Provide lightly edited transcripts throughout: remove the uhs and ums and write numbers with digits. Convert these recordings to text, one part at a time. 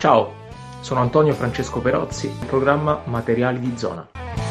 Ciao, sono Antonio Francesco Perozzi, programma Materiali di Zona.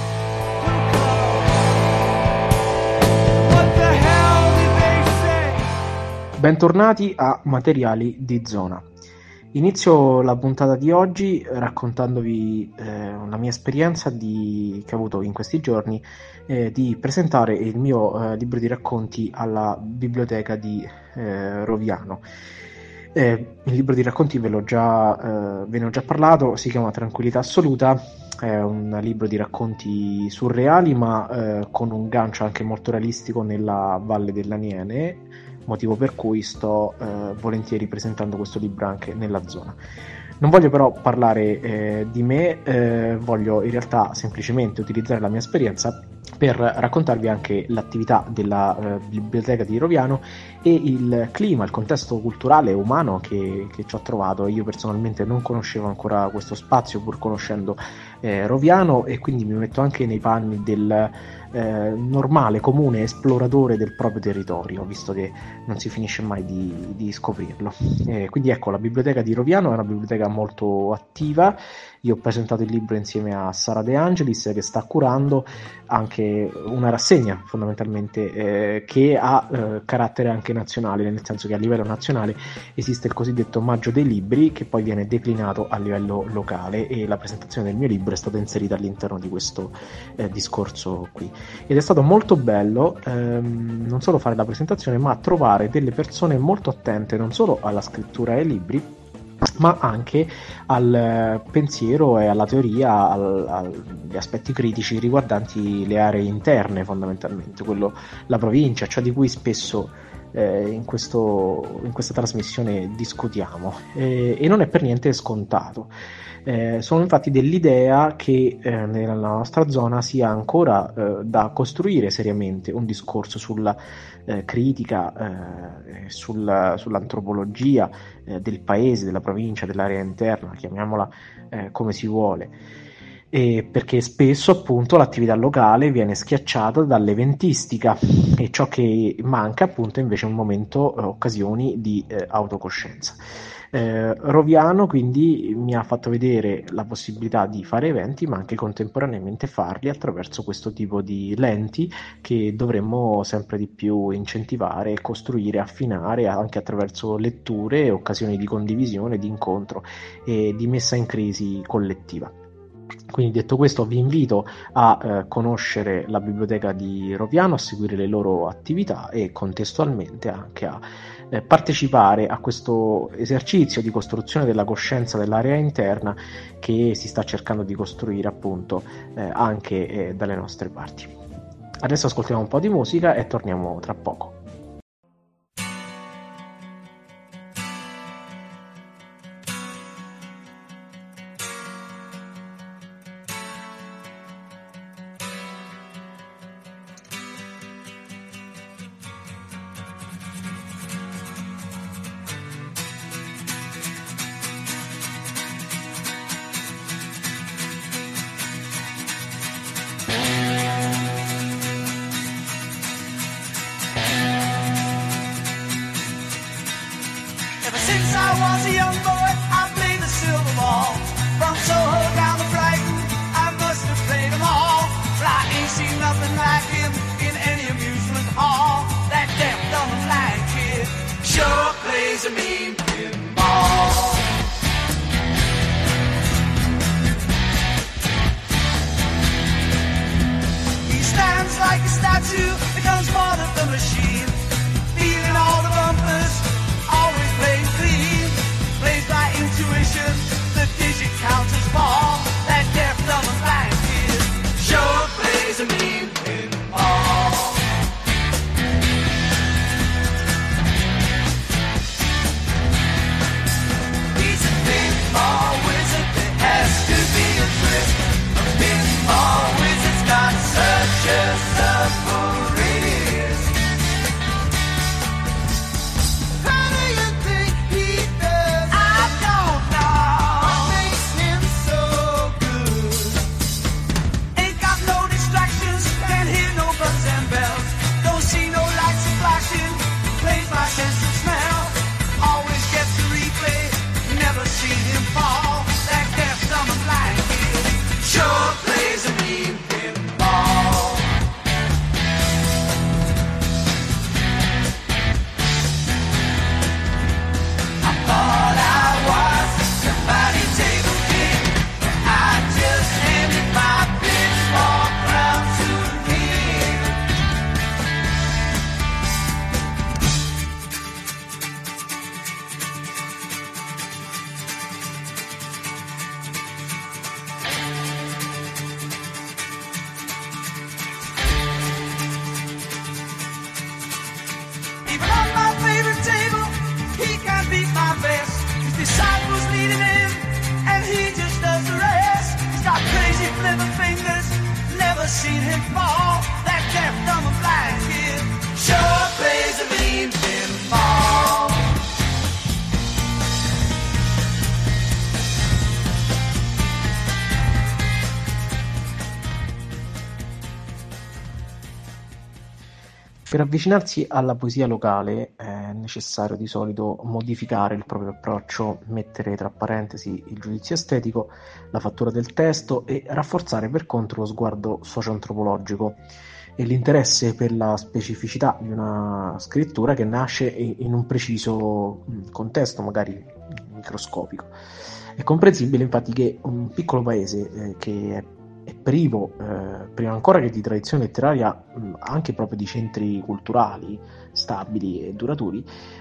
Bentornati a Materiali di Zona. Inizio la puntata di oggi raccontandovi una mia esperienza che ho avuto in questi giorni di presentare il mio libro di racconti alla biblioteca di Roviano. Il libro di racconti ve ne ho già parlato, si chiama Tranquillità Assoluta, è un libro di racconti surreali ma con un gancio anche molto realistico nella Valle dell'Aniene, motivo per cui sto volentieri presentando questo libro anche nella zona. Non voglio però parlare di me, voglio in realtà semplicemente utilizzare la mia esperienza per raccontarvi anche l'attività della biblioteca di Roviano e il clima, il contesto culturale e umano che ci ho trovato. Io personalmente non conoscevo ancora questo spazio, pur conoscendo Roviano, e quindi mi metto anche nei panni del normale, comune esploratore del proprio territorio, visto che non si finisce mai di scoprirlo. Quindi ecco, la biblioteca di Roviano è una biblioteca molto attiva. Io ho presentato il libro insieme a Sara De Angelis, che sta curando anche una rassegna fondamentalmente che ha carattere anche nazionale, nel senso che a livello nazionale esiste il cosiddetto Maggio dei Libri, che poi viene declinato a livello locale, e la presentazione del mio libro è stata inserita all'interno di questo discorso qui. Ed è stato molto bello non solo fare la presentazione, ma trovare delle persone molto attente non solo alla scrittura e ai libri, ma anche al pensiero e alla teoria, agli aspetti critici riguardanti le aree interne, fondamentalmente, la provincia, ciò di cui spesso in questa trasmissione discutiamo, e non è per niente scontato. Sono infatti dell'idea che nella nostra zona sia ancora da costruire seriamente un discorso sulla critica, sull'antropologia del paese, della provincia, dell'area interna, chiamiamola come si vuole. Perché spesso appunto l'attività locale viene schiacciata dall'eventistica, e ciò che manca appunto invece è un momento, occasioni di autocoscienza. Roviano quindi mi ha fatto vedere la possibilità di fare eventi, ma anche contemporaneamente farli attraverso questo tipo di lenti che dovremmo sempre di più incentivare, costruire, affinare anche attraverso letture, occasioni di condivisione, di incontro e di messa in crisi collettiva. Quindi, detto questo, vi invito a conoscere la biblioteca di Roviano, a seguire le loro attività e contestualmente anche a partecipare a questo esercizio di costruzione della coscienza dell'area interna che si sta cercando di costruire appunto anche dalle nostre parti. Adesso ascoltiamo un po' di musica e torniamo tra poco. seen him fall. That deaf, dumb, and blind kid sure plays a mean pinball. Per avvicinarsi alla poesia locale è necessario di solito modificare il proprio approccio, mettere tra parentesi il giudizio estetico, la fattura del testo e rafforzare per contro lo sguardo socio-antropologico e l'interesse per la specificità di una scrittura che nasce in un preciso contesto, magari microscopico. È comprensibile infatti che un piccolo paese che è privo, prima ancora che di tradizione letteraria, anche proprio di centri culturali stabili e duraturi,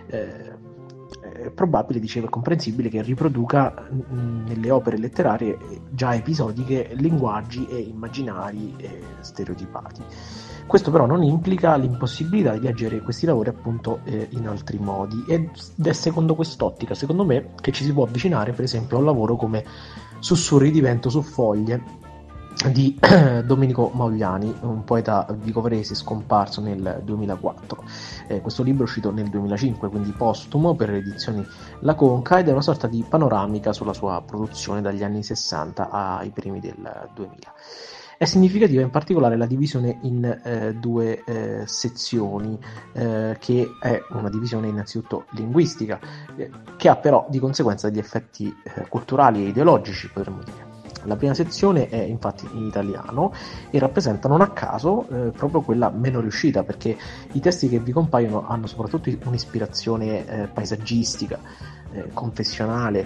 è probabile, dicevo, è comprensibile che riproduca nelle opere letterarie già episodiche linguaggi e immaginari stereotipati. Questo però non implica l'impossibilità di leggere questi lavori appunto in altri modi, ed è secondo quest'ottica, secondo me, che ci si può avvicinare per esempio a un lavoro come Sussurri di vento su foglie di Domenico Maugliani, un poeta vicovarese scomparso nel 2004. Questo libro è uscito nel 2005, quindi postumo per le edizioni La Conca, ed è una sorta di panoramica sulla sua produzione dagli anni 60 ai primi del 2000. È significativa in particolare la divisione in due sezioni, che è una divisione innanzitutto linguistica, che ha però di conseguenza degli effetti culturali e ideologici, potremmo dire. La prima sezione è infatti in italiano e rappresenta non a caso proprio quella meno riuscita, perché i testi che vi compaiono hanno soprattutto un'ispirazione paesaggistica, confessionale,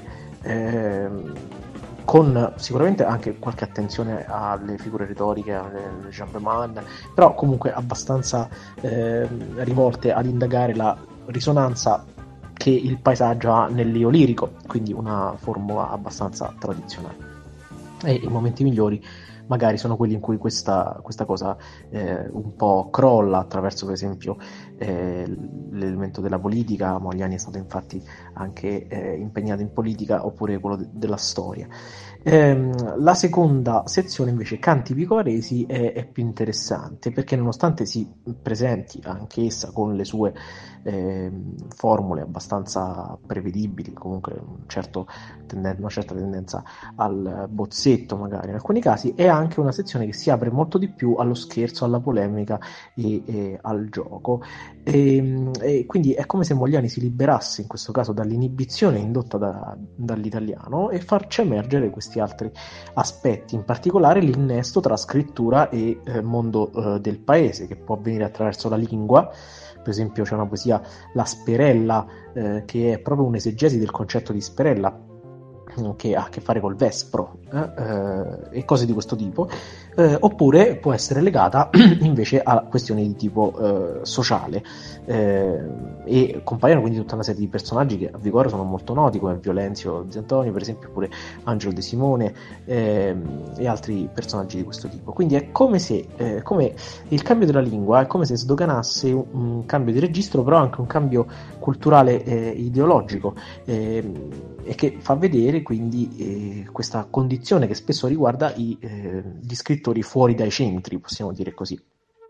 con sicuramente anche qualche attenzione alle figure retoriche, alle Chamberlain, però comunque abbastanza rivolte ad indagare la risonanza che il paesaggio ha nell'io lirico, quindi una formula abbastanza tradizionale. E i momenti migliori magari sono quelli in cui questa cosa un po' crolla, attraverso per esempio l'elemento della politica. Maugliani è stato infatti anche impegnato in politica, oppure quello della storia. La seconda sezione invece, Canti vicovaresi, è più interessante, perché nonostante si presenti anch'essa con le sue formule abbastanza prevedibili, comunque una certa tendenza al bozzetto magari in alcuni casi, è anche una sezione che si apre molto di più allo scherzo, alla polemica e al gioco, e quindi è come se Maugliani si liberasse in questo caso dall'inibizione indotta dall'italiano e farci emergere questi altri aspetti, in particolare l'innesto tra scrittura e mondo del paese, che può avvenire attraverso la lingua. Per esempio c'è una poesia, La Sperella, che è proprio un'esegesi del concetto di Sperella, che ha a che fare col vespro e cose di questo tipo, oppure può essere legata invece a questioni di tipo sociale, e compaiono quindi tutta una serie di personaggi che a Vigoro sono molto noti, come Violenzio Zantonio per esempio, oppure Angelo De Simone, e altri personaggi di questo tipo. Quindi è come se come il cambio della lingua è come se sdoganasse un cambio di registro, però anche un cambio culturale ideologico, e che fa vedere quindi questa condizione che spesso riguarda gli scrittori fuori dai centri, possiamo dire così.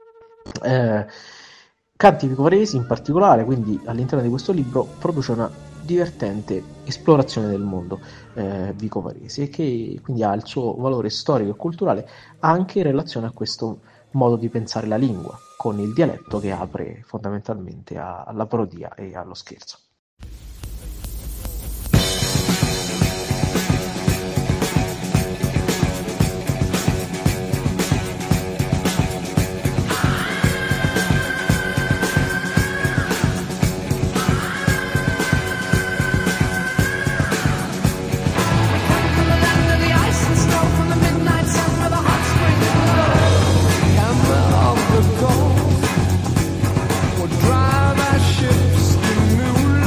Canti vicovaresi in particolare, quindi all'interno di questo libro, produce una divertente esplorazione del mondo vicovarese, che quindi ha il suo valore storico e culturale anche in relazione a questo modo di pensare la lingua, con il dialetto che apre fondamentalmente alla parodia e allo scherzo. Drive our ships to new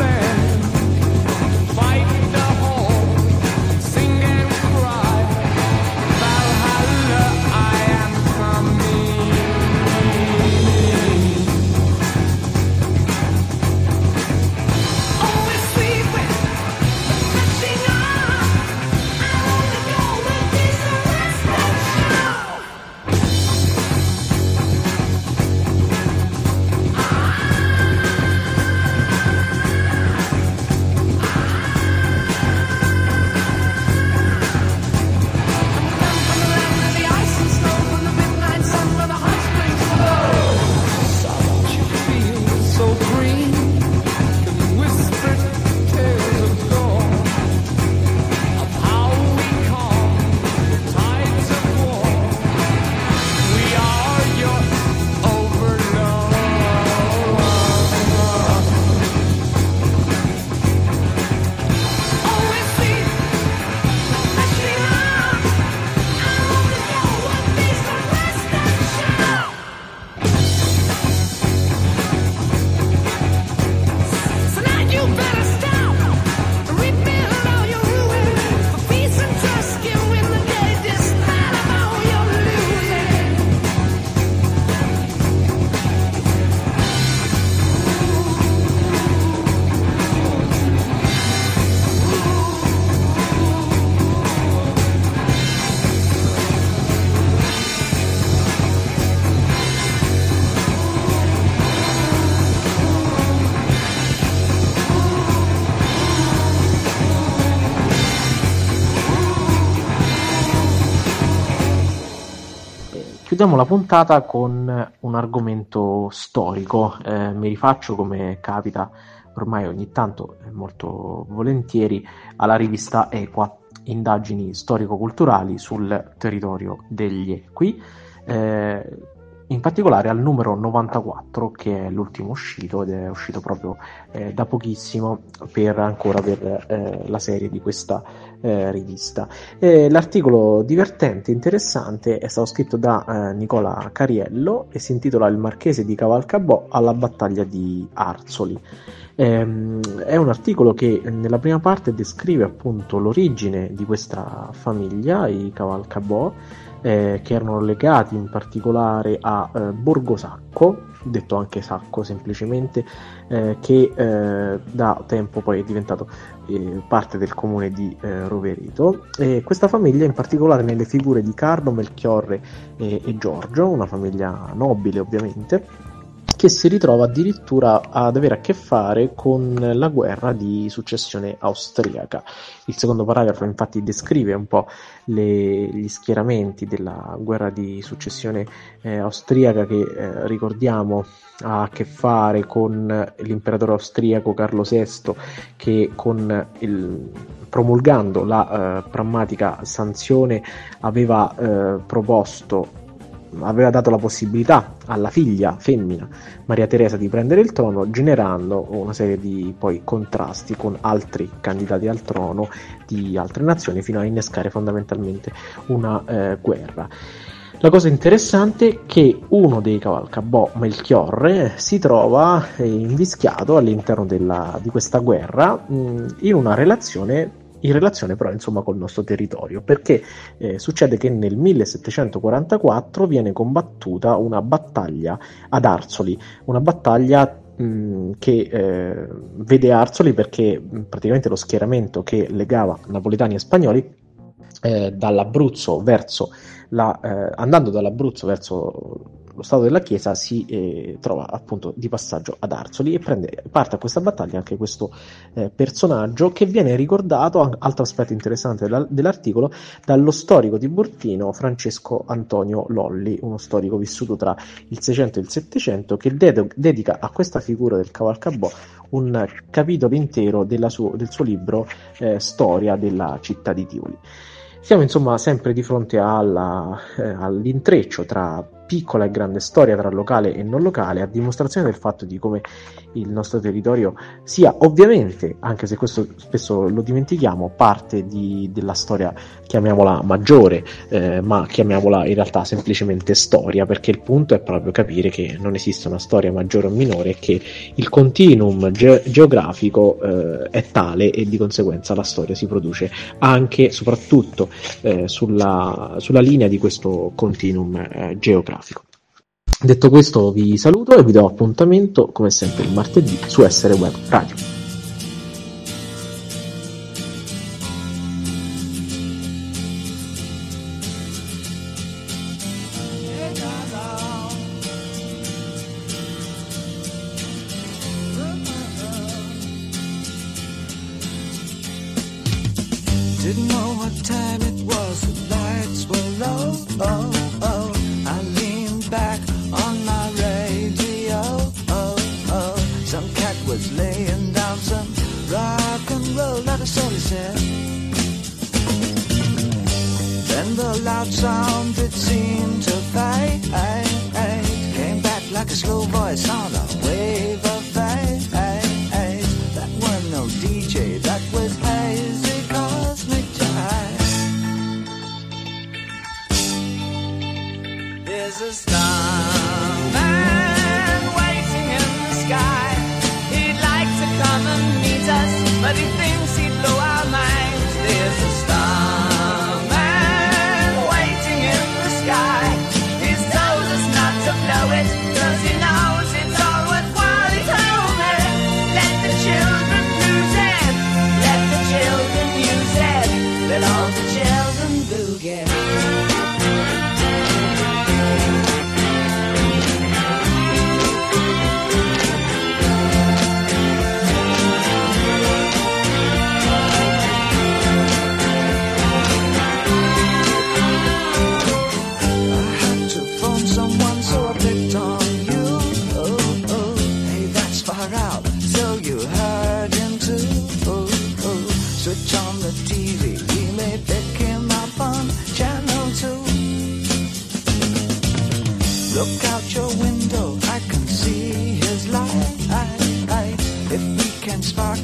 chiudiamo la puntata con un argomento storico. Mi rifaccio, come capita ormai ogni tanto, molto volentieri, alla rivista Equa, indagini storico-culturali sul territorio degli Equi, in particolare al numero 94, che è l'ultimo uscito, ed è uscito proprio da pochissimo per la serie di questa rivista. L'articolo divertente, interessante, è stato scritto da Nicola Cariello e si intitola Il Marchese di Cavalcabò alla battaglia di Arzoli. È un articolo che nella prima parte descrive appunto l'origine di questa famiglia, i Cavalcabò, che erano legati in particolare a Borgosacco, detto anche Sacco semplicemente, che da tempo poi è diventato parte del comune di Rovereto. E questa famiglia, in particolare nelle figure di Carlo, Melchiorre e Giorgio, una famiglia nobile ovviamente, che si ritrova addirittura ad avere a che fare con la guerra di successione austriaca. Il secondo paragrafo infatti descrive un po' gli schieramenti della guerra di successione austriaca, che ricordiamo ha a che fare con l'imperatore austriaco Carlo VI, che promulgando la prammatica sanzione aveva dato la possibilità alla figlia femmina Maria Teresa di prendere il trono, generando una serie di poi contrasti con altri candidati al trono di altre nazioni, fino a innescare fondamentalmente una guerra. La cosa interessante è che uno dei Cavalcabò, Melchiorre, si trova invischiato all'interno di questa guerra in relazione però insomma col nostro territorio, perché succede che nel 1744 viene combattuta una battaglia ad Arzoli, una battaglia che vede Arzoli perché praticamente lo schieramento che legava napoletani e spagnoli dall'Abruzzo andando dall'Abruzzo verso lo Stato della Chiesa si trova appunto di passaggio ad Arzoli, e parte a questa battaglia anche questo personaggio, che viene ricordato, altro aspetto interessante dell'articolo, dallo storico tiburtino Francesco Antonio Lolli, uno storico vissuto tra il 600 e il 700, che dedica a questa figura del Cavalcabò un capitolo intero del suo libro Storia della città di Tivoli. Siamo insomma sempre di fronte all'intreccio tra piccola e grande storia, tra locale e non locale, a dimostrazione del fatto di come il nostro territorio sia ovviamente, anche se questo spesso lo dimentichiamo, parte della storia, chiamiamola maggiore, ma chiamiamola in realtà semplicemente storia, perché il punto è proprio capire che non esiste una storia maggiore o minore, e che il continuum geografico è tale, e di conseguenza la storia si produce anche e soprattutto sulla linea di questo continuum geografico. Detto questo, vi saluto e vi do appuntamento come sempre il martedì su Essere Web Radio. Didn't know what time it was, the lights were low. Oh, oh. I leaned back on my radio. Oh, oh. Some cat was laying down some rock and roll, not a soul he said. Then the loud sound, it seemed to fade. Came back like a slow voice on a wave of fade. That wasn't no DJ, that was hazy cosmic jive. There's a starman waiting in the sky. He'd like to come and meet us, but he thinks he'd blow our minds. There's a starman waiting in the sky. He's told us not to blow it, 'cause he knows it's all worthwhile. He told me, let the children lose it.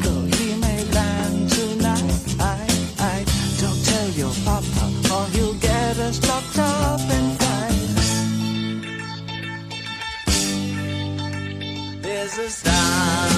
though he may land tonight. Don't tell your papa or he'll get us locked up and fight. There's a star